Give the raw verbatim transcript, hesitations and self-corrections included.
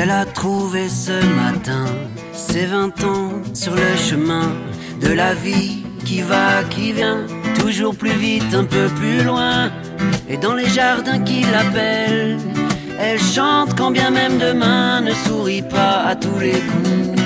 Elle a trouvé ce matin ses vingt ans sur le chemin de la vie qui va, qui vient, toujours plus vite, un peu plus loin. Et dans les jardins qui l'appellent, elle chante quand bien même demain ne sourit pas à tous les coups.